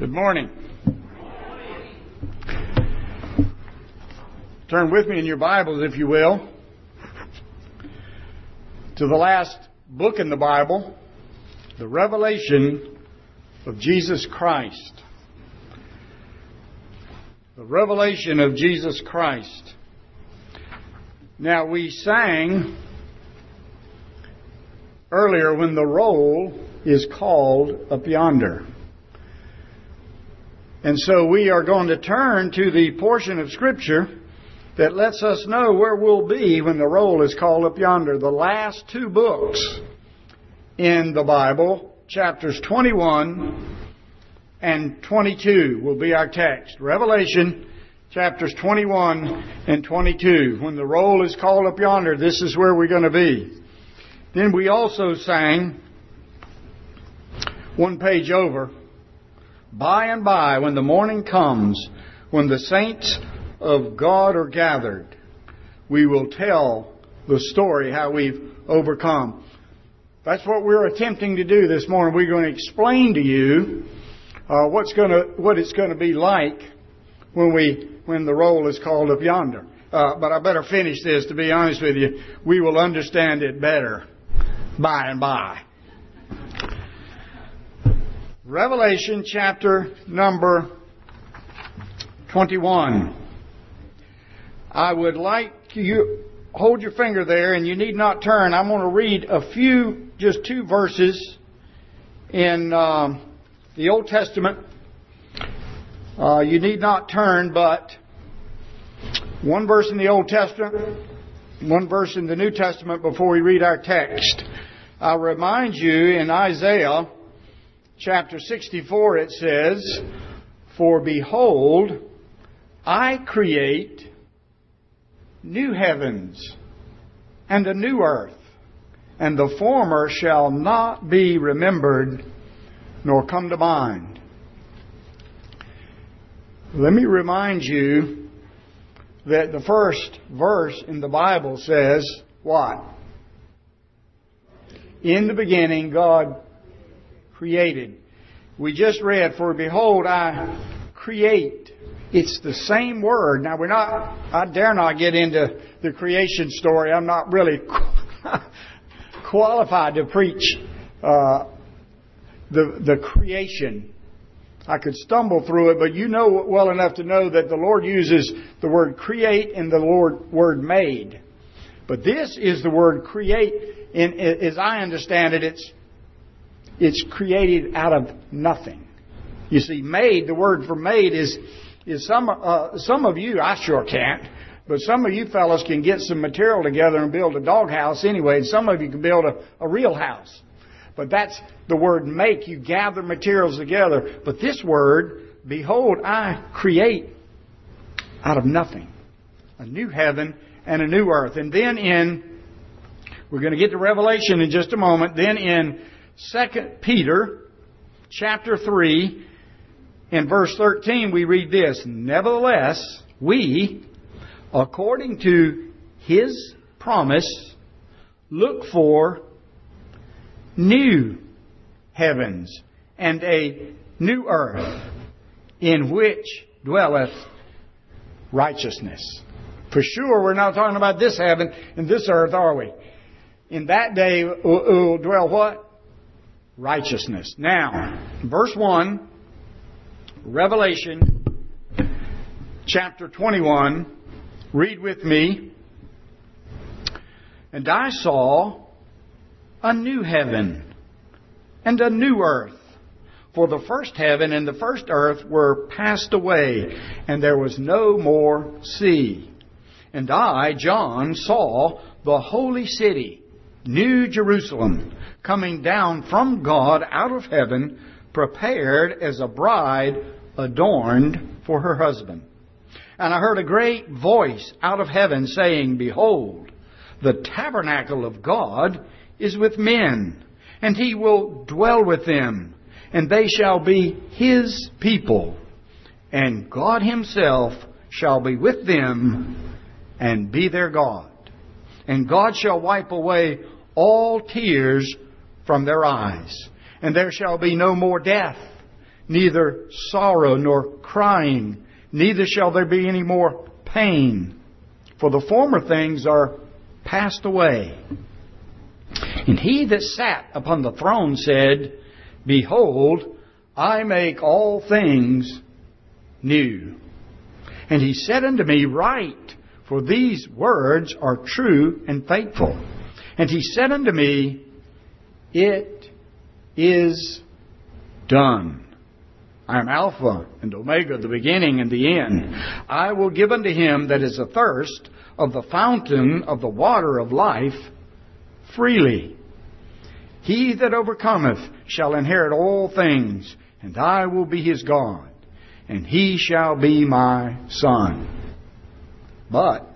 Good morning. Turn with me in your Bibles, if you will, to the last book in the Bible, the Revelation of Jesus Christ. The Revelation of Jesus Christ. Now, we sang earlier, when the roll is called up yonder. And so we are going to turn to the portion of Scripture that lets us know where we'll be when the roll is called up yonder. The last two books in the Bible, chapters 21 and 22 will be our text. Revelation chapters 21 and 22. When the roll is called up yonder, this is where we're going to be. Then we also sang, one page over, by and by, when the morning comes, when the saints of God are gathered, we will tell the story how we've overcome. That's what we're attempting to do this morning. We're going to explain to you what it's going to be like when the roll is called up yonder. But I better finish this, to be honest with you. We will understand it better by and by. Revelation chapter number 21. I would like you hold your finger there, and you need not turn. I'm going to read just two verses in the Old Testament. You need not turn, but one verse in the Old Testament, one verse in the New Testament before we read our text. I'll remind you, in Isaiah chapter 64 it says, "For behold, I create new heavens and a new earth, and the former shall not be remembered nor come to mind." Let me remind you that the first verse in the Bible says what? In the beginning, God created. We just read, "For behold, I create." It's the same word. Now, I dare not get into the creation story. I'm not really qualified to preach the creation. I could stumble through it, but you know well enough to know that the Lord uses the word create and the word made. But this is the word create. As I understand it, it's created out of nothing. You see, made, the word for made is some of you, I sure can't, but some of you fellows can get some material together and build a doghouse anyway, and some of you can build a real house. But that's the word make. You gather materials together. But this word, behold, I create out of nothing. A new heaven and a new earth. And then we're going to get to Revelation in just a moment. Then in 2 Peter chapter 3 and verse 13 we read this, "Nevertheless, we, according to His promise, look for new heavens and a new earth in which dwelleth righteousness." For sure, we're not talking about this heaven and this earth, are we? In that day will dwell what? Righteousness. Now, verse 1, Revelation chapter 21. Read with me. "And I saw a new heaven and a new earth. For the first heaven and the first earth were passed away, and there was no more sea. And I, John, saw the holy city, New Jerusalem, coming down from God out of heaven, prepared as a bride adorned for her husband. And I heard a great voice out of heaven saying, Behold, the tabernacle of God is with men, and He will dwell with them, and they shall be His people, and God Himself shall be with them and be their God. And God shall wipe away all tears from their eyes, and there shall be no more death, neither sorrow nor crying, neither shall there be any more pain. For the former things are passed away. And he that sat upon the throne said, Behold, I make all things new. And he said unto me, Write, for these words are true and faithful. And he said unto me, It is done. I am Alpha and Omega, the beginning and the end. I will give unto him that is athirst of the fountain of the water of life freely. He that overcometh shall inherit all things, and I will be his God, and he shall be my son. But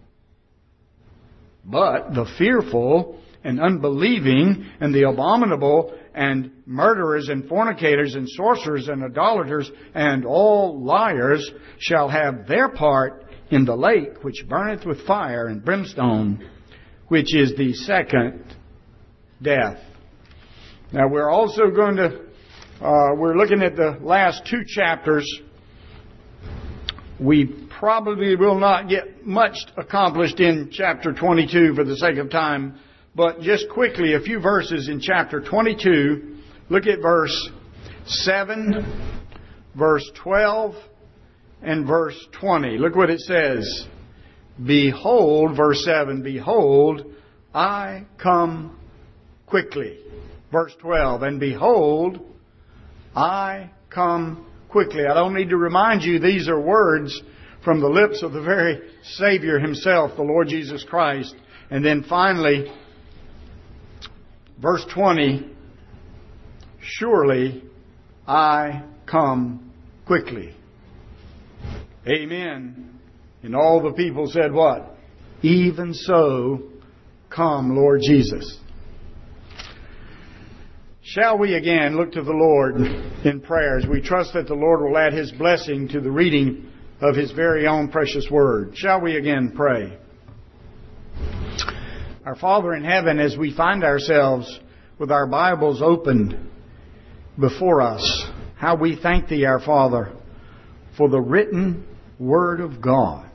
the fearful and unbelieving and the abominable and murderers and fornicators and sorcerers and idolaters and all liars shall have their part in the lake which burneth with fire and brimstone, which is the second death. Now we're also going to, we're looking at the last two chapters. We probably will not get much accomplished in chapter 22 for the sake of time. But just quickly, a few verses in chapter 22. Look at verse 7, verse 12, and verse 20. Look what it says. Behold, verse 7, Behold, I come quickly. Verse 12, and behold, I come quickly. I don't need to remind you, these are words from the lips of the very Savior himself, the Lord Jesus Christ. And then finally, verse 20, surely I come quickly. Amen. And all the people said what? Even so, come, Lord Jesus. Shall we again look to the Lord in prayers? We trust that the Lord will add His blessing to the reading of His very own precious Word. Shall we again pray? Our Father in heaven, as we find ourselves with our Bibles opened before us, how we thank Thee, our Father, for the written Word of God,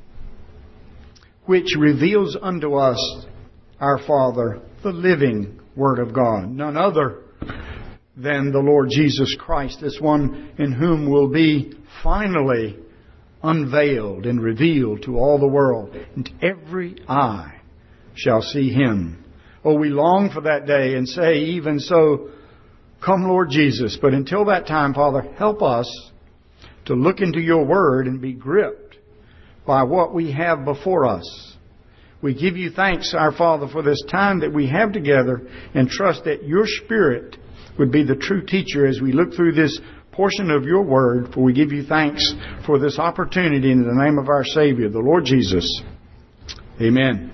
which reveals unto us, our Father, the living Word of God. None other than the Lord Jesus Christ, this one in whom will be finally unveiled and revealed to all the world, and every eye shall see Him. Oh, we long for that day and say, even so, come Lord Jesus. But until that time, Father, help us to look into Your Word and be gripped by what we have before us. We give You thanks, our Father, for this time that we have together, and trust that Your Spirit would be the true teacher as we look through this portion of Your Word. For we give You thanks for this opportunity in the name of our Savior, the Lord Jesus. Amen.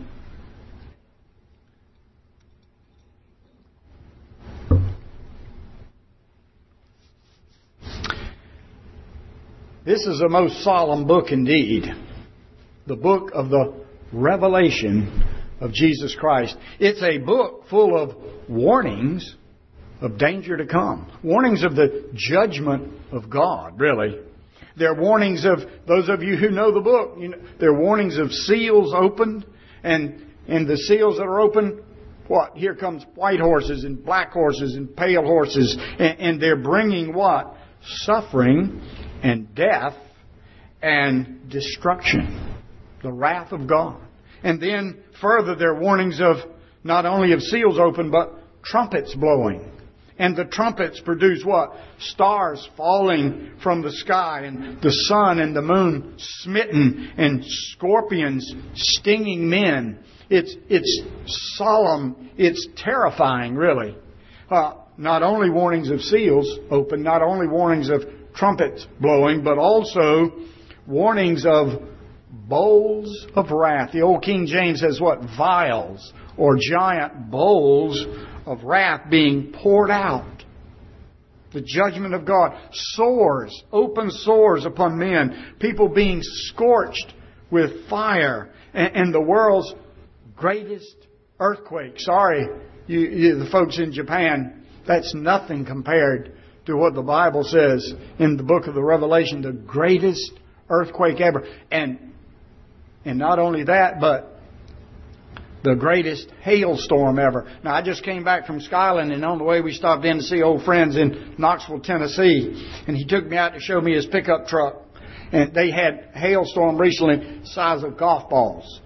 This is a most solemn book indeed. The book of the Revelation of Jesus Christ. It's a book full of warnings of danger to come. Warnings of the judgment of God, really. There are warnings of, those of you who know the book, there are warnings of seals opened, and the seals that are open, what? Here comes white horses and black horses and pale horses, and they're bringing what? Suffering and death and destruction. The wrath of God. And then further, there are warnings of not only of seals open, but trumpets blowing. And the trumpets produce what? Stars falling from the sky, and the sun and the moon smitten, and scorpions stinging men. It's solemn. It's terrifying, really. Not only warnings of seals open, not only warnings of trumpets blowing, but also warnings of bowls of wrath. The old King James says what? Vials, or giant bowls of wrath being poured out. The judgment of God. Sores, open sores upon men. People being scorched with fire. And the world's greatest earthquake. Sorry, you the folks in Japan, that's nothing compared to what the Bible says in the book of the Revelation, the greatest earthquake ever. And not only that, but the greatest hailstorm ever. Now, I just came back from Skyland, and on the way we stopped in to see old friends in Knoxville, Tennessee. And he took me out to show me his pickup truck. And they had hailstorm recently, size of golf balls.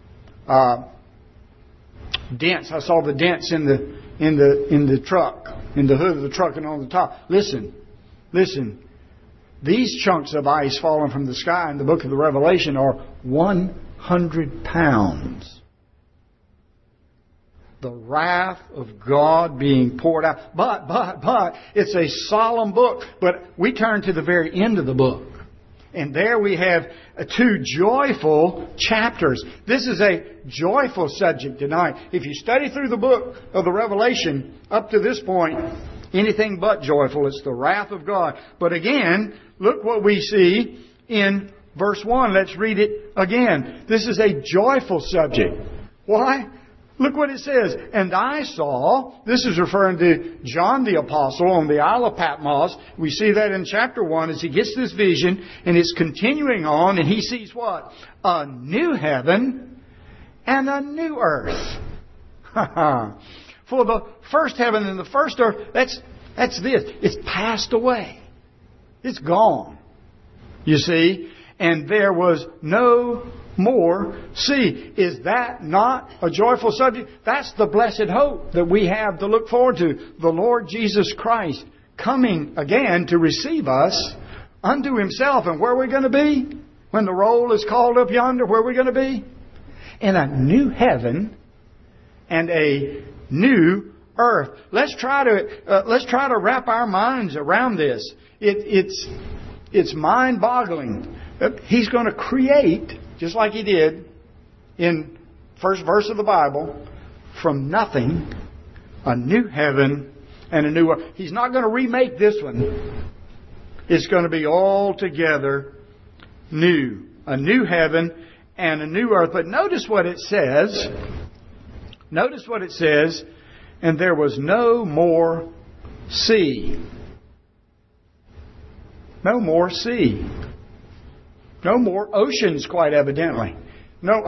Dents. I saw the dents in the truck, in the hood of the truck and on the top. Listen. These chunks of ice falling from the sky in the book of the Revelation are 100 pounds. The wrath of God being poured out. But, it's a solemn book. But we turn to the very end of the book. And there we have 2 joyful chapters. This is a joyful subject tonight. If you study through the book of the Revelation up to this point, anything but joyful. It's the wrath of God. But again, look what we see in verse 1. Let's read it again. This is a joyful subject. Why? Look what it says. And I saw, this is referring to John the Apostle on the Isle of Patmos. We see that in chapter 1 as he gets this vision, and it's continuing on, and he sees what? A new heaven and a new earth. For the first heaven and the first earth, that's this. It's passed away. It's gone. You see? And there was no more sea. Is that not a joyful subject? That's the blessed hope that we have to look forward to. The Lord Jesus Christ coming again to receive us unto Himself. And where are we going to be? When the roll is called up yonder, where are we going to be? In a new heaven and a new earth. Let's try to wrap our minds around this. It's mind-boggling. He's going to create, just like He did in first verse of the Bible, from nothing, a new heaven and a new earth. He's not going to remake this one. It's going to be altogether new. A new heaven and a new earth. But notice what it says. Notice what it says. And there was no more sea. No more sea. No more oceans, quite evidently. No,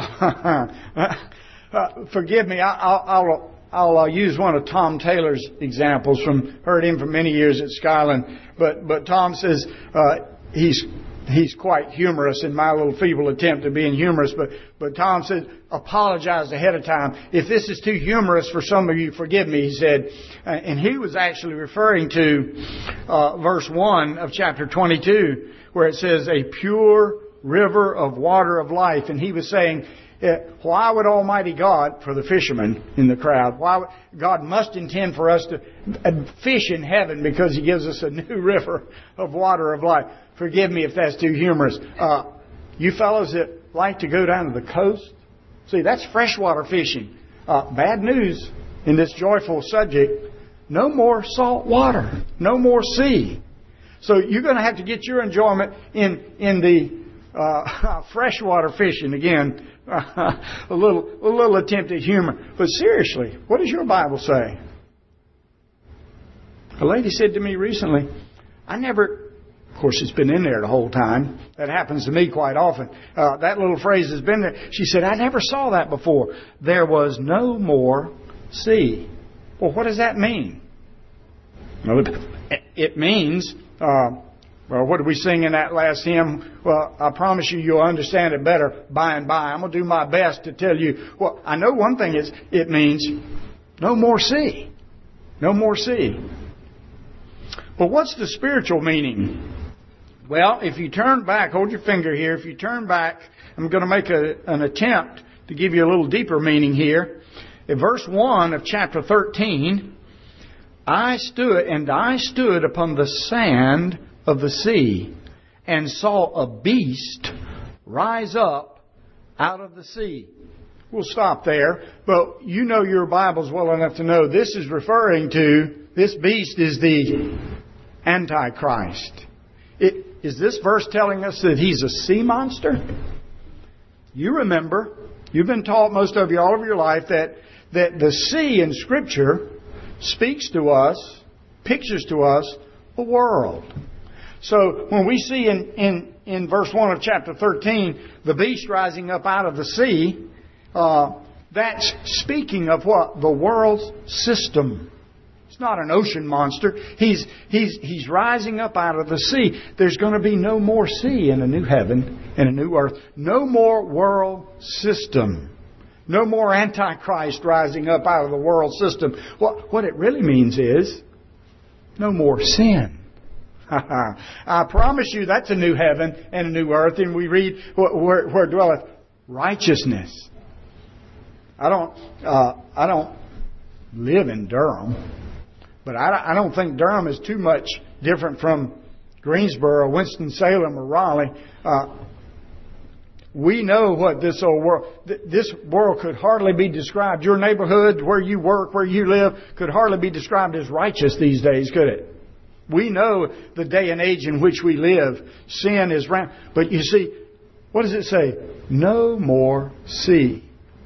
forgive me. I'll use one of Tom Taylor's examples. Heard him for many years at Skyland. But Tom says he's quite humorous in my little feeble attempt at being humorous. But Tom said, apologize ahead of time. If this is too humorous for some of you, forgive me, he said. And he was actually referring to verse 1 of chapter 22, where it says, a pure river of water of life. And he was saying, why would Almighty God, for the fishermen in the crowd, God must intend for us to fish in heaven because He gives us a new river of water of life. Forgive me if that's too humorous. You fellows that like to go down to the coast, see, that's freshwater fishing. Bad news in this joyful subject. No more salt water. No more sea. So you're going to have to get your enjoyment in the freshwater fishing again. A little attempt at humor. But seriously, what does your Bible say? A lady said to me recently, of course it's been in there the whole time. That happens to me quite often. That little phrase has been there. She said, I never saw that before. There was no more sea. Well, what does that mean? Well, it means, well, what did we sing in that last hymn? Well, I promise you'll understand it better by and by. I'm going to do my best to tell you. Well, I know one thing is it means no more sea. No more sea. But what's the spiritual meaning? Well, if you turn back, hold your finger here. If you turn back, I'm going to make an attempt to give you a little deeper meaning here. In verse 1 of chapter 13, I stood upon the sand of the sea and saw a beast rise up out of the sea. We'll stop there, but you know your Bibles well enough to know this is referring to, this beast is the Antichrist. Is this verse telling us that he's a sea monster? You remember, you've been taught, most of you, all of your life, that the sea in Scripture speaks to us, pictures to us, a world. So when we see in verse 1 of chapter 13, the beast rising up out of the sea, that's speaking of what? The world's system. It's not an ocean monster. He's rising up out of the sea. There's going to be no more sea in a new heaven and a new earth. No more world system. No more Antichrist rising up out of the world system. What it really means is no more sin. I promise you that's a new heaven and a new earth. And we read where dwelleth righteousness. I don't live in Durham, but I don't think Durham is too much different from Greensboro, Winston-Salem, or Raleigh. We know what this old world, this world could hardly be described. Your neighborhood, where you work, where you live, could hardly be described as righteous these days, could it? We know the day and age in which we live. Sin is rampant. But you see, what does it say? No more sea.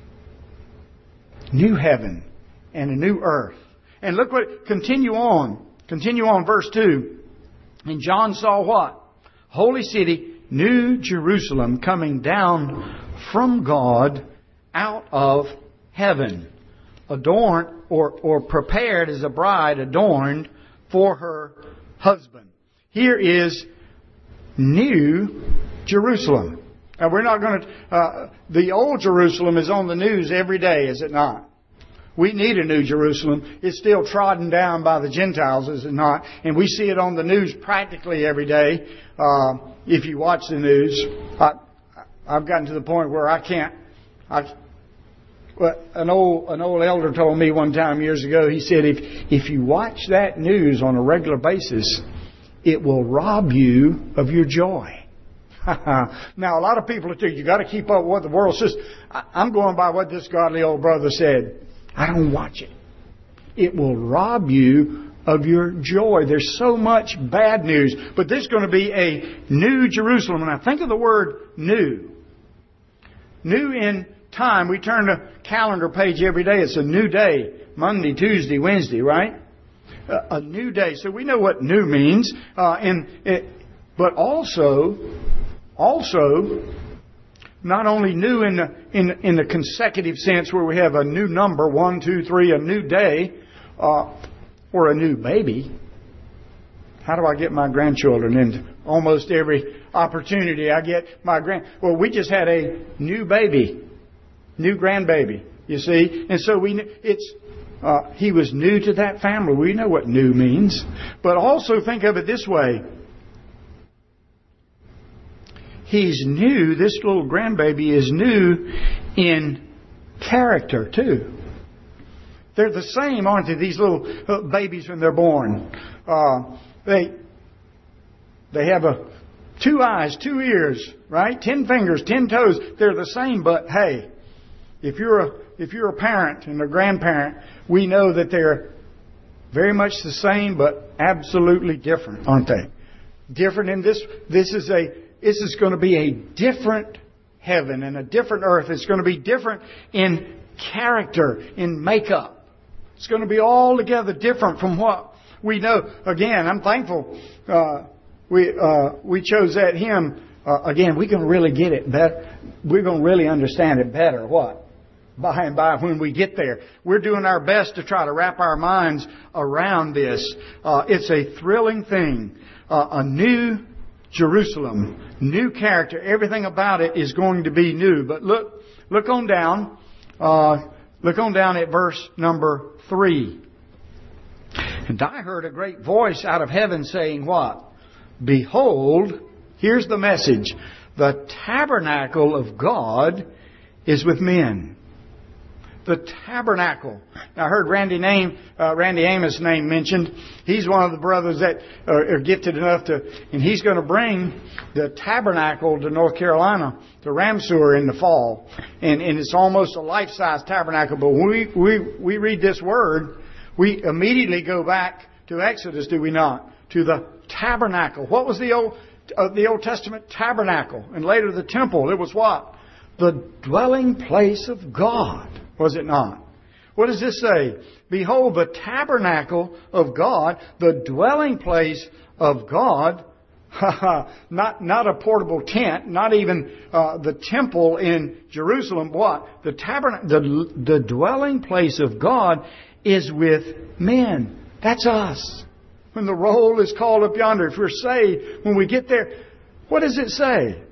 New heaven and a new earth. And look what, continue on, verse 2. And John saw what? Holy city, New Jerusalem, coming down from God out of heaven. Adorned or prepared as a bride adorned for her husband. Here is New Jerusalem. Now we're not going to, the old Jerusalem is on the news every day, is it not? We need a New Jerusalem. It's still trodden down by the Gentiles, is it not? And we see it on the news practically every day. If you watch the news, I've gotten to the point where I can't. An old elder told me one time years ago. He said, if you watch that news on a regular basis, it will rob you of your joy. Now, a lot of people think you got to keep up with what the world says. I'm going by what this godly old brother said. I don't watch it. It will rob you of your joy. There's so much bad news. But there's going to be a New Jerusalem. And I think of the word new. New in time. We turn the calendar page every day. It's a new day. Monday, Tuesday, Wednesday, right? A new day. So we know what new means. But also, not only new in the consecutive sense where we have a new number, 1, 2, 3, a new day, or a new baby. How do I get my grandchildren into almost every opportunity I get well, we just had a new baby, new grandbaby, you see. And so he was new to that family. We know what new means. But also think of it this way. He's new, this little grandbaby is new in character too. They're the same, aren't they? These little babies when they're born. They have 2 eyes, 2 ears, right? 10 fingers, 10 toes. They're the same, but hey, if you're a parent and a grandparent, we know that they're very much the same, but absolutely different, aren't they? Different in this. This is going to be a different heaven and a different earth. It's going to be different in character, in makeup. It's going to be altogether different from what we know. Again, I'm thankful we chose that hymn. Again, we can really get it better. We're going to really understand it better. What? By and by when we get there. We're doing our best to try to wrap our minds around this. It's a thrilling thing. A new Jerusalem, new character. Everything about it is going to be new. But look on down. Look on down at verse number 3. And I heard a great voice out of heaven saying what? Behold, here's the message. The tabernacle of God is with men. The tabernacle. Now, I heard Randy Amos' name mentioned. He's one of the brothers that are gifted enough and he's going to bring the tabernacle to North Carolina, to Ramseur in the fall. And it's almost a life-size tabernacle. But when we read this word, we immediately go back to Exodus, do we not? To the tabernacle. What was the Old Testament tabernacle? And later the temple. It was what? The dwelling place of God. Was it not? What does this say? Behold, the tabernacle of God, the dwelling place of God, not a portable tent, not even the temple in Jerusalem. What? The dwelling place of God is with men. That's us. When the roll is called up yonder, if we're saved, when we get there, what does it say?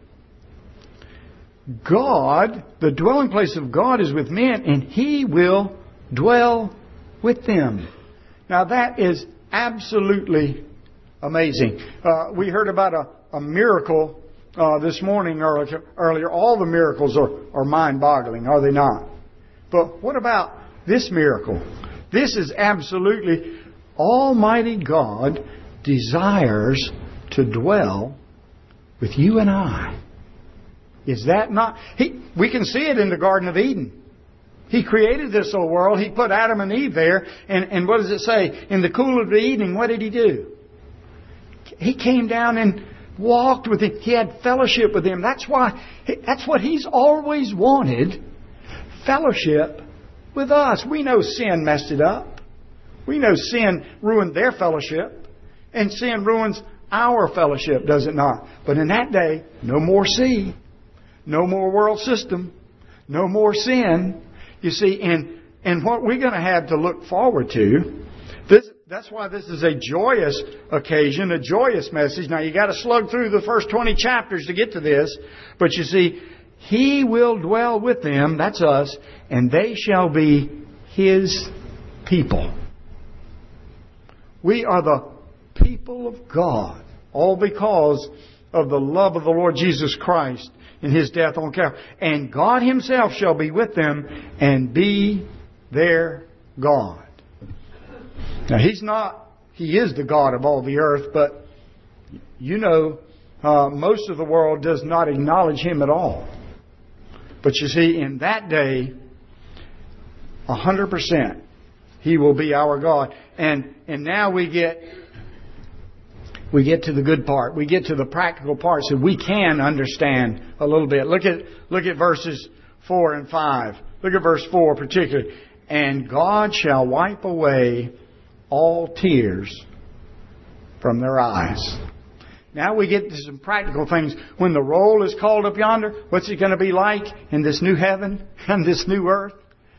God, the dwelling place of God is with men, and He will dwell with them. Now that is absolutely amazing. We heard about a miracle this morning earlier. All the miracles are mind-boggling, are they not? But what about this miracle? This is absolutely Almighty God desires to dwell with you and I. Is that not? We can see it in the Garden of Eden. He created this whole world. He put Adam and Eve there. And what does it say? In the cool of the evening, what did He do? He came down and walked with Him. He had fellowship with Him. That's what He's always wanted. Fellowship with us. We know sin messed it up. We know sin ruined their fellowship. And sin ruins our fellowship, does it not? But in that day, no more sea. No more world system. No more sin. You see, and what we're going to have to look forward to, that's why this is a joyous occasion, a joyous message. Now you got to slug through the first 20 chapters to get to this. But you see, He will dwell with them, that's us, and they shall be His people. We are the people of God, all because of the love of the Lord Jesus Christ in His death on Calvary. And God Himself shall be with them and be their God. Now He is the God of all the earth, but you know, most of the world does not acknowledge Him at all. But you see, in that day, 100%, He will be our God. And now we get to the good part. We get to the practical parts that we can understand a little bit. Look at verses 4 and 5. Look at verse 4 particularly. And God shall wipe away all tears from their eyes. Now we get to some practical things. When the roll is called up yonder, what's it going to be like in this new heaven and this new earth?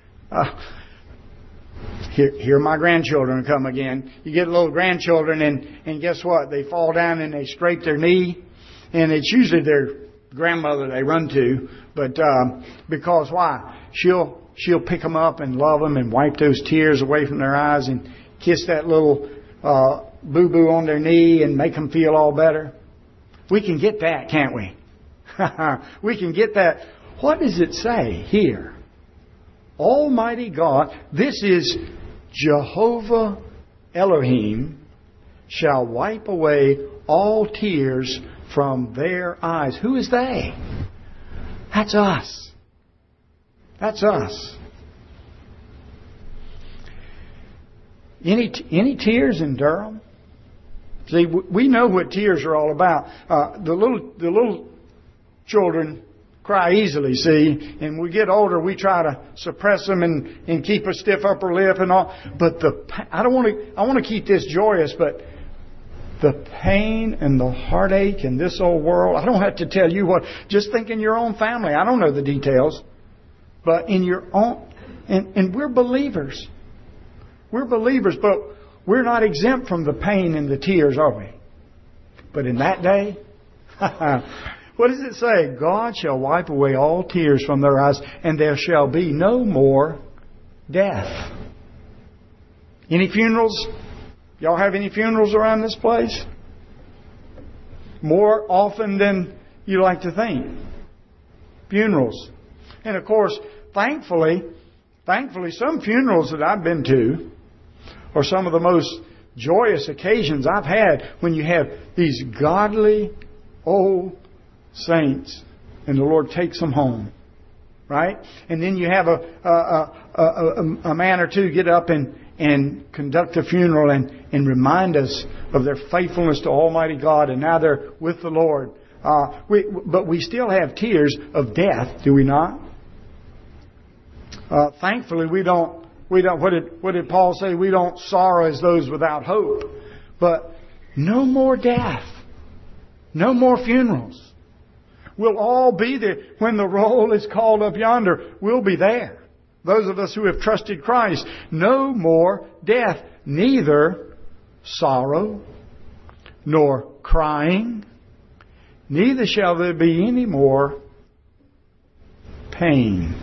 Here my grandchildren come again. You get little grandchildren and guess what? They fall down and they scrape their knee. And it's usually their grandmother they run to. But because why? She'll pick them up and love them and wipe those tears away from their eyes and kiss that little boo-boo on their knee and make them feel all better. We can get that, can't we? We can get that. What does it say here? Almighty God, this is Jehovah Elohim, shall wipe away all tears from their eyes. Who is they? That's us. That's us. Any tears in Durham? See, we know what tears are all about. The little children cry easily, see, and we get older, we try to suppress them and keep a stiff upper lip and all. But I want to keep this joyous, but the pain and the heartache in this old world, I don't have to tell you what. Just think in your own family. I don't know the details, but in your own, and we're believers. We're believers, but we're not exempt from the pain and the tears, are we? But in that day, what does it say? God shall wipe away all tears from their eyes, and there shall be no more death. Any funerals? Y'all have any funerals around this place? More often than you like to think. Funerals. And of course, thankfully, some funerals that I've been to are some of the most joyous occasions I've had when you have these godly old saints and the Lord takes them home. Right? And then you have a man or two get up and conduct a funeral and remind us of their faithfulness to Almighty God, and now they're with the Lord. But we still have tears of death, do we not? Thankfully, we don't We don't. What did Paul say? We don't sorrow as those without hope. But no more death. No more funerals. We'll all be there. When the roll is called up yonder, we'll be there. Those of us who have trusted Christ. No more death. Neither sorrow, nor crying, neither shall there be any more pain.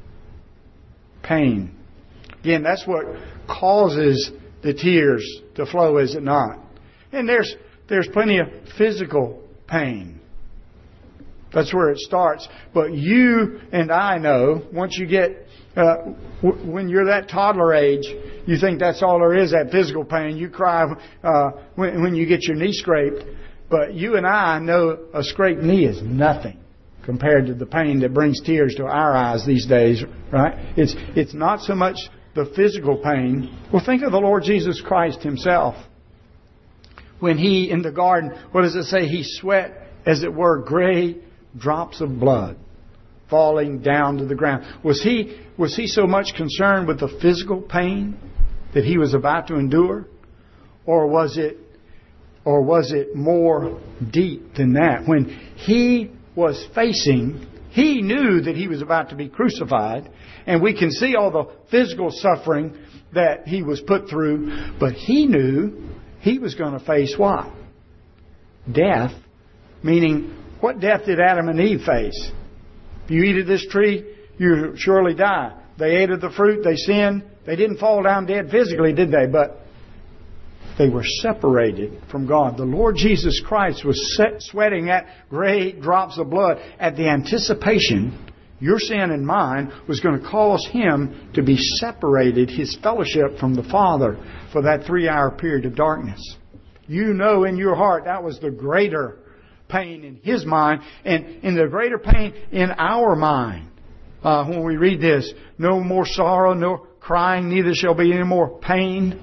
Pain. Again, that's what causes the tears to flow, is it not? And there's plenty of physical pain. That's where it starts. But you and I know, once you get, when you're that toddler age, you think that's all there is, that physical pain. You cry when you get your knee scraped. But you and I know a scraped knee is nothing compared to the pain that brings tears to our eyes these days, right? It's not so much the physical pain. Well, think of the Lord Jesus Christ Himself. When He, in the garden, what does it say? He sweat, as it were, great drops of blood falling down to the ground. Was he so much concerned with the physical pain that He was about to endure? Or was it more deep than that? When He was facing, He knew that He was about to be crucified, and we can see all the physical suffering that He was put through, but He knew He was going to face what? Death. Meaning, what death did Adam and Eve face? If you eat of this tree, you surely die. They ate of the fruit, they sinned. They didn't fall down dead physically, did they? But they were separated from God. The Lord Jesus Christ was sweating at great drops of blood at the anticipation your sin and mine was going to cause Him to be separated, His fellowship from the Father, for that 3-hour period of darkness. You know in your heart that was the greater pain in His mind, and in the greater pain in our mind. When we read this, no more sorrow, no crying, neither shall be any more pain.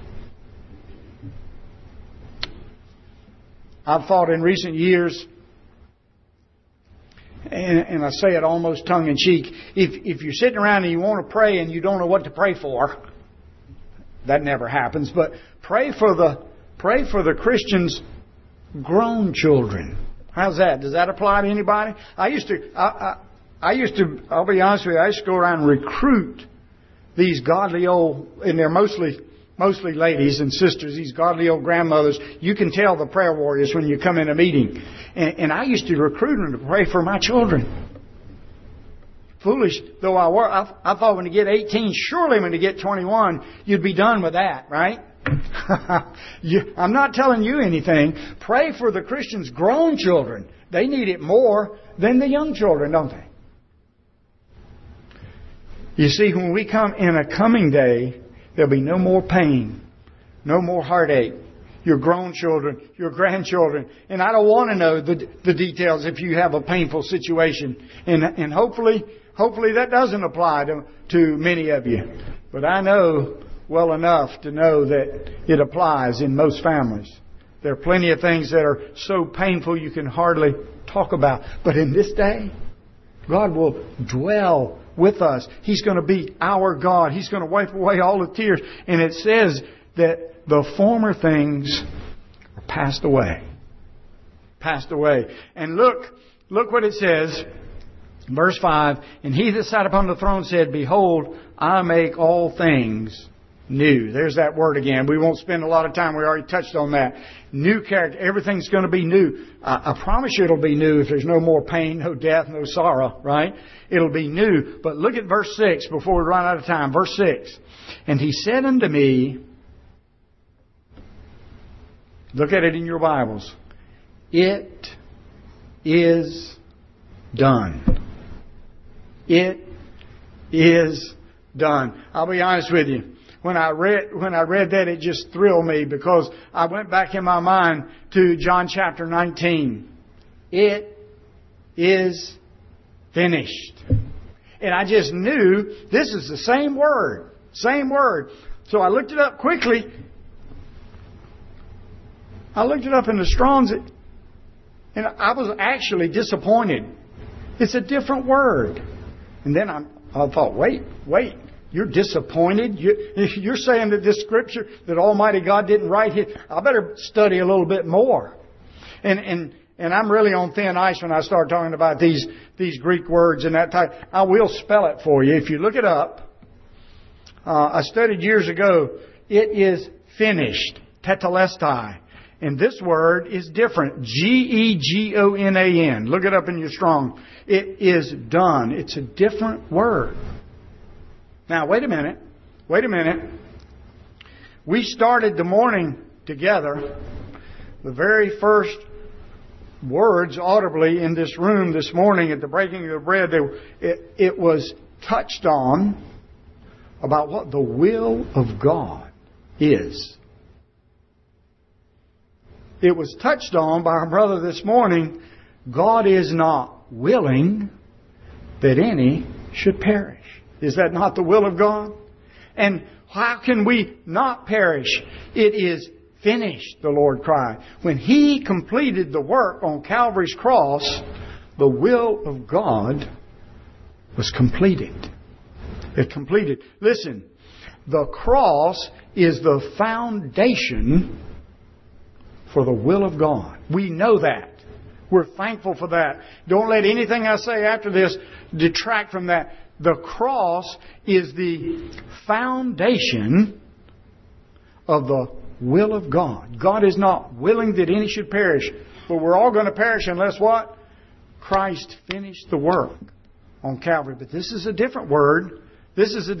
I've thought in recent years, and I say it almost tongue-in-cheek, if you're sitting around and you want to pray and you don't know what to pray for, that never happens, but pray for the Christians' grown children. How's that? Does that apply to anybody? I used to, I'll be honest with you, I used to go around and recruit these godly old, and they're mostly ladies and sisters, these godly old grandmothers. You can tell the prayer warriors when you come in a meeting. And I used to recruit them to pray for my children. Foolish though I were, I thought when you get 18, surely when you get 21, you'd be done with that, right? I'm not telling you anything. Pray for the Christians' grown children. They need it more than the young children, don't they? You see, when we come in a coming day, there'll be no more pain, no more heartache. Your grown children, your grandchildren. And I don't want to know the details if you have a painful situation. And hopefully that doesn't apply to many of you. But I know well enough to know that it applies in most families. There are plenty of things that are so painful you can hardly talk about. But in this day, God will dwell with us. He's going to be our God. He's going to wipe away all the tears. And it says that the former things are passed away. Passed away. And look what it says. Verse 5. And He that sat upon the throne said, Behold, I make all things new. There's that word again. We won't spend a lot of time. We already touched on that. New character. Everything's going to be new. I promise you it'll be new if there's no more pain, no death, no sorrow, right? It'll be new. But look at verse 6 before we run out of time. Verse 6. And He said unto me, look at it in your Bibles. It is done. It is done. I'll be honest with you. When I read that, it just thrilled me because I went back in my mind to John chapter 19. It is finished. And I just knew this is the same word. Same word. So I looked it up quickly. I looked it up in the Strong's, and I was actually disappointed. It's a different word. And then I thought, wait. You're disappointed. You're saying that this Scripture, that Almighty God didn't write it. I better study a little bit more. And I'm really on thin ice when I start talking about these Greek words and that type. I will spell it for you. If you look it up, I studied years ago. It is finished. Tetelestai. And this word is different. Gegonan. Look it up in your Strong. It is done. It's a different word. Now, wait a minute. We started the morning together. The very first words audibly in this room this morning at the breaking of the bread, it was touched on about what the will of God is. It was touched on by our brother this morning. God is not willing that any should perish. Is that not the will of God? And how can we not perish? It is finished, the Lord cried. When He completed the work on Calvary's cross, the will of God was completed. It completed. Listen, the cross is the foundation for the will of God. We know that. We're thankful for that. Don't let anything I say after this detract from that. The cross is the foundation of the will of God. God is not willing that any should perish. But we're all going to perish unless what? Christ finished the work on Calvary. But this is a different word. This is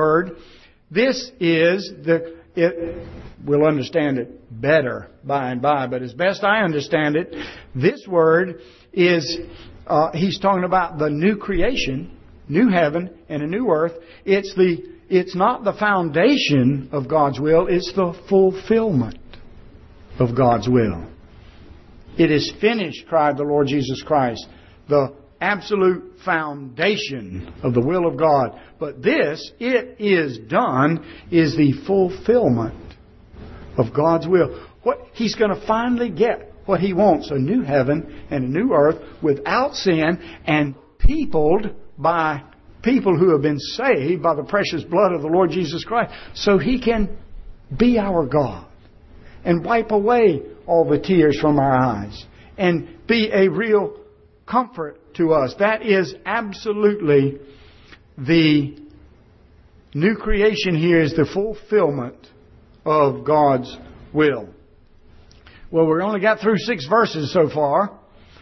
we'll understand it better by and by. But as best I understand it, this word is, he's talking about the new creation, new heaven and a new earth. It's not the foundation of God's will, it's the fulfillment of God's will. It is finished, cried the Lord Jesus Christ. The absolute foundation of the will of God. But this, it is done, is the fulfillment of God's will. He's going to finally get what He wants, a new heaven and a new earth without sin and peopled by people who have been saved by the precious blood of the Lord Jesus Christ, so He can be our God and wipe away all the tears from our eyes and be a real comfort to us. That is absolutely the new creation here, is the fulfillment of God's will. Well, we've only got through 6 verses so far.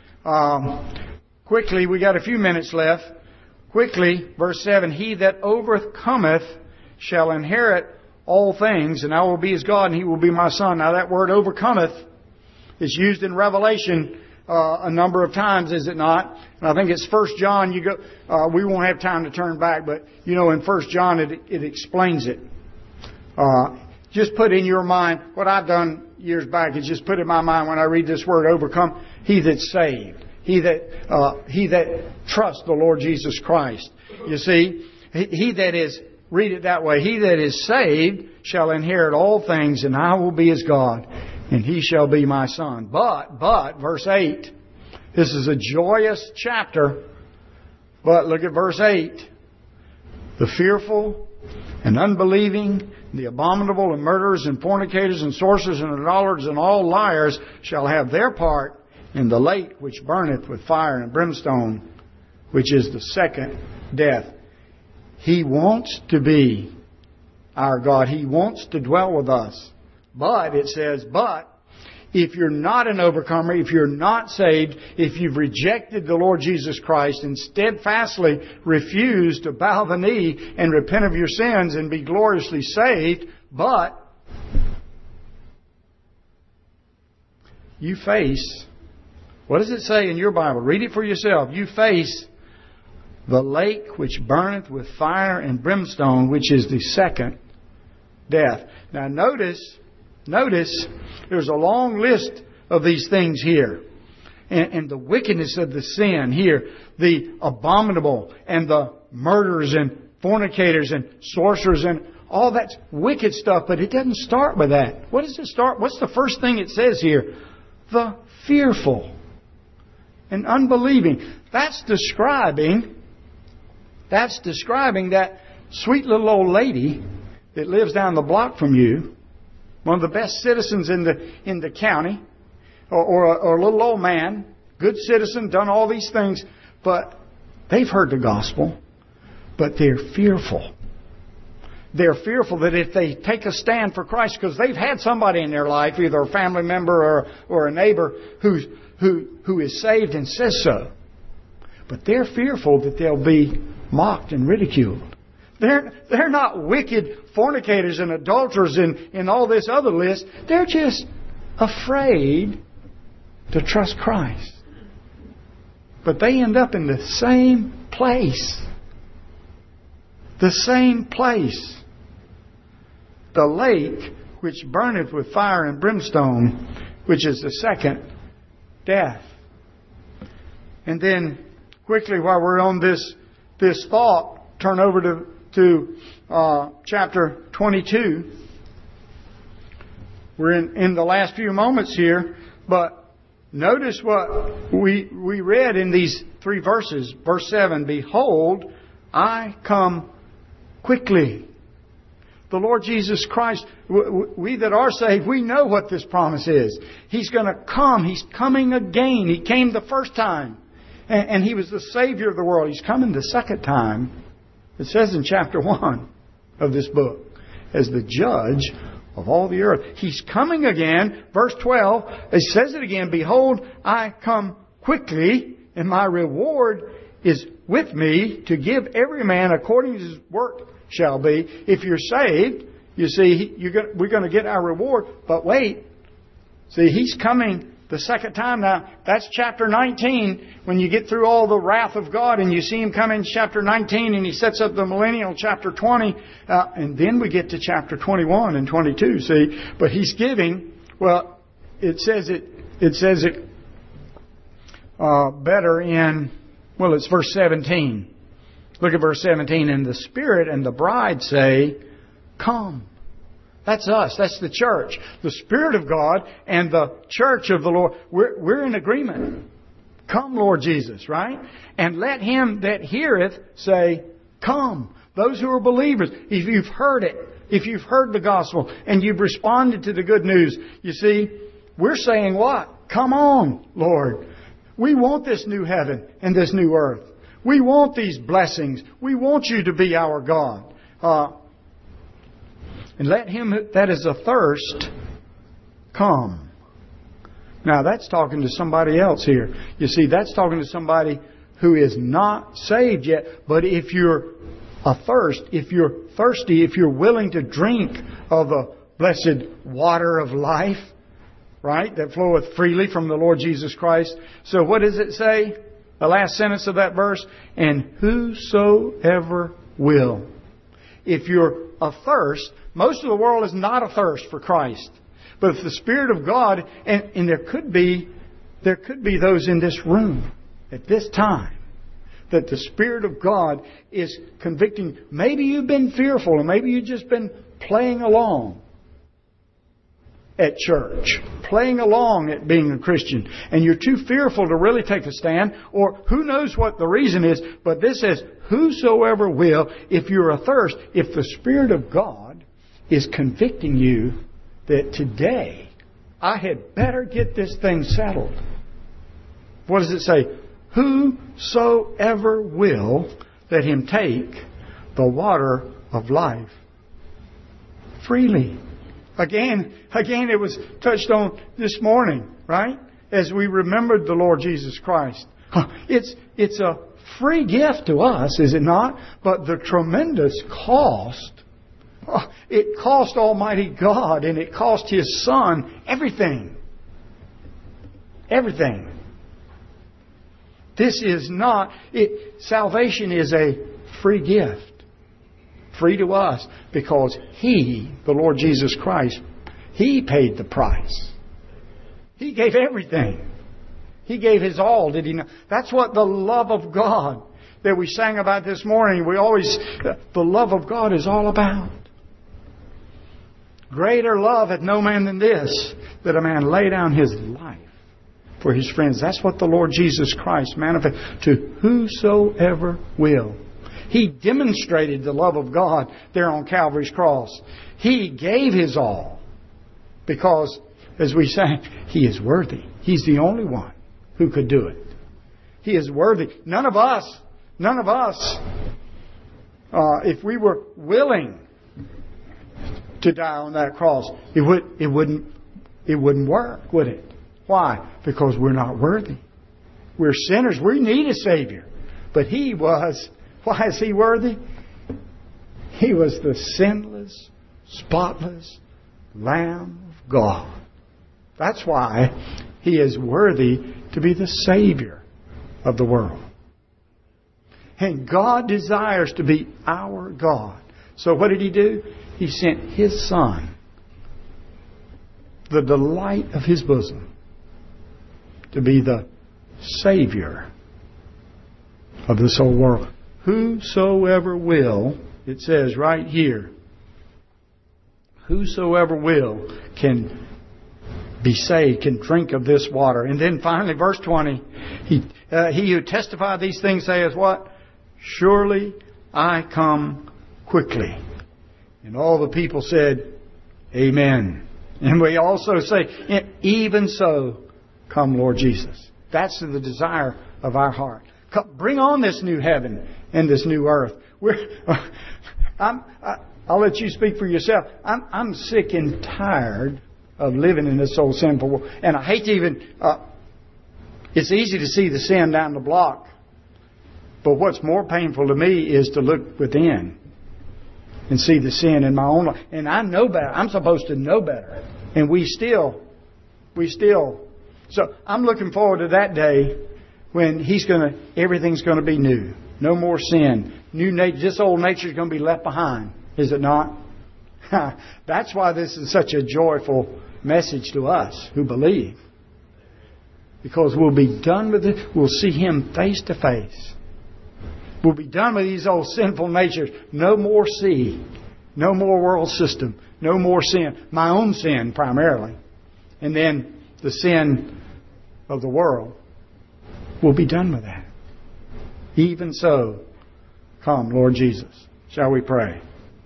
Quickly, we got a few minutes left. Quickly, verse 7, He that overcometh shall inherit all things, and I will be his God, and he will be my son. Now that word overcometh is used in Revelation a number of times, is it not? And I think it's 1 John. We won't have time to turn back, but in 1 John it explains it. Just put in your mind, what I've done years back is just put in my mind when I read this word overcome, he that's saved. He that trusts the Lord Jesus Christ. You see, he that is, read it that way, he that is saved shall inherit all things, and I will be his God, and he shall be my son. But, verse 8, this is a joyous chapter, but look at verse 8. The fearful and unbelieving, the abominable and murderers and fornicators and sorcerers and idolaters and all liars shall have their part in the lake which burneth with fire and brimstone, which is the second death. He wants to be our God. He wants to dwell with us. But, it says, if you're not an overcomer, if you're not saved, if you've rejected the Lord Jesus Christ and steadfastly refused to bow the knee and repent of your sins and be gloriously saved, but you face, what does it say in your Bible? Read it for yourself. You face the lake which burneth with fire and brimstone, which is the second death. Now notice, there's a long list of these things here. And the wickedness of the sin here, the abominable and the murderers and fornicators and sorcerers and all that's wicked stuff, but it doesn't start with that. What does it start? What's the first thing it says here? The fearful and unbelieving. That's describing that sweet little old lady that lives down the block from you, one of the best citizens in the county, or a little old man, good citizen, done all these things, but they've heard the gospel, but they're fearful. They're fearful that if they take a stand for Christ, because they've had somebody in their life, either a family member or a neighbor, who is saved and says so. But they're fearful that they'll be mocked and ridiculed. They're not wicked fornicators and adulterers in all this other list. They're just afraid to trust Christ. But they end up in the same place. The same place. The lake which burneth with fire and brimstone, which is the second death. And then, quickly, while we're on this thought, turn over to chapter 22. We're in the last few moments here, but notice what we read in these 3 verses. Verse 7, Behold, I come quickly. The Lord Jesus Christ, we that are saved, we know what this promise is. He's going to come. He's coming again. He came the first time. And He was the Savior of the world. He's coming the second time. It says in chapter 1 of this book, as the judge of all the earth. He's coming again. Verse 12, it says it again, Behold, I come quickly, and my reward is with me to give every man according to his work shall be. If you're saved, you see, we're going to get our reward. But wait, see, He's coming the second time. Now, that's chapter 19. When you get through all the wrath of God and you see Him come in chapter 19 and He sets up the millennial, chapter 20. And then we get to chapter 21 and 22, see. But He's giving, well, it says it better in, well, it's verse 17. Look at verse 17. And the Spirit and the bride say, Come. That's us. That's the church. The Spirit of God and the church of the Lord. We're in agreement. Come, Lord Jesus, right? And let him that heareth say, Come. Those who are believers. If you've heard it, if you've heard the gospel and you've responded to the good news, you see, we're saying what? Come on, Lord. We want this new heaven and this new earth. We want these blessings. We want You to be our God. And let him that is athirst come. Now that's talking to somebody else here. You see, that's talking to somebody who is not saved yet. But if you're athirst, if you're thirsty, if you're willing to drink of the blessed water of life, right, that floweth freely from the Lord Jesus Christ. So what does it say? The last sentence of that verse, and whosoever will. If you're athirst, most of the world is not athirst for Christ. But if the Spirit of God, and there could be those in this room at this time, that the Spirit of God is convicting. Maybe you've been fearful, and maybe you've just been playing along at church, playing along at being a Christian, and you're too fearful to really take a stand, or who knows what the reason is, but this says, whosoever will, if you're athirst, if the Spirit of God is convicting you that today, I had better get this thing settled. What does it say? Whosoever will, let him take the water of life freely. Again, it was touched on this morning, right? As we remembered the Lord Jesus Christ. It's a free gift to us, is it not? But the tremendous cost. It cost Almighty God, and it cost His Son everything. Everything. This is not... salvation is a free gift. Free to us, because He, the Lord Jesus Christ, He paid the price. He gave everything. He gave His all, did He not? That's what the love of God that we sang about this morning, the love of God is all about. Greater love hath no man than this, that a man lay down his life for his friends. That's what the Lord Jesus Christ manifested to whosoever will. He demonstrated the love of God there on Calvary's cross. He gave His all because, as we sang, He is worthy. He's the only one who could do it. He is worthy. None of us, if we were willing to die on that cross, it wouldn't work, would it? Why? Because we're not worthy. We're sinners. We need a Savior. But He was. Why is He worthy? He was the sinless, spotless Lamb of God. That's why He is worthy to be the Savior of the world. And God desires to be our God. So what did He do? He sent His Son, the delight of His bosom, to be the Savior of this whole world. Whosoever will, it says right here, whosoever will can be saved, can drink of this water. And then finally, verse 20, he who testified these things says what? Surely I come quickly. And all the people said, Amen. And we also say, even so, come Lord Jesus. That's the desire of our heart. Bring on this new heaven and this new earth. I'll let you speak for yourself. I'm sick and tired of living in this old sinful world. And I hate to even... it's easy to see the sin down the block. But what's more painful to me is to look within and see the sin in my own life. And I know better. I'm supposed to know better. And we still... So I'm looking forward to that day when everything's going to be new. No more sin. New nature. This old nature is going to be left behind. Is it not? That's why this is such a joyful message to us who believe. Because we'll be done with it. We'll see Him face to face. We'll be done with these old sinful natures. No more sea. No more world system. No more sin. My own sin primarily. And then the sin of the world. We'll be done with that. Even so, come Lord Jesus. Shall we pray?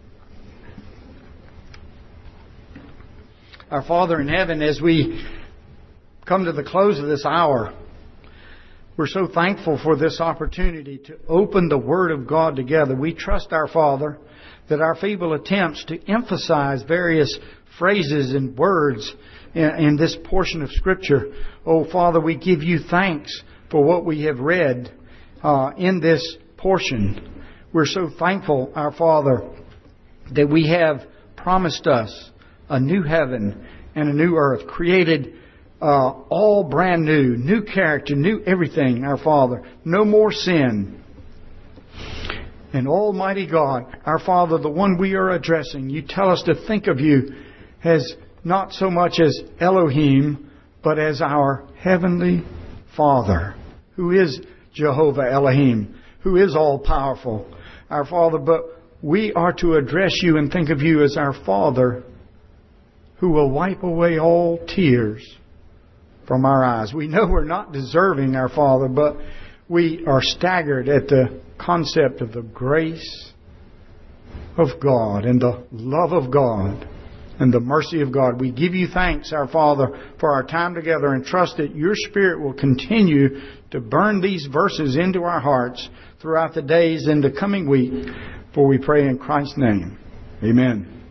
Our Father in heaven, as we come to the close of this hour, we're so thankful for this opportunity to open the Word of God together. We trust, our Father, that our feeble attempts to emphasize various phrases and words in this portion of Scripture, oh Father, we give you thanks for what we have read in this portion. We're so thankful, our Father, that we have promised us a new heaven and a new earth, created all brand new, new character, new everything, our Father. No more sin. And Almighty God, our Father, the one we are addressing, you tell us to think of you as not so much as Elohim, but as our Heavenly Father, who is Jehovah Elohim, who is all-powerful, our Father. But we are to address you and think of you as our Father, who will wipe away all tears from our eyes. We know we're not deserving, our Father, but we are staggered at the concept of the grace of God and the love of God and the mercy of God. We give you thanks, our Father, for our time together, and trust that your Spirit will continue to burn these verses into our hearts throughout the days in the coming week. For we pray in Christ's name. Amen.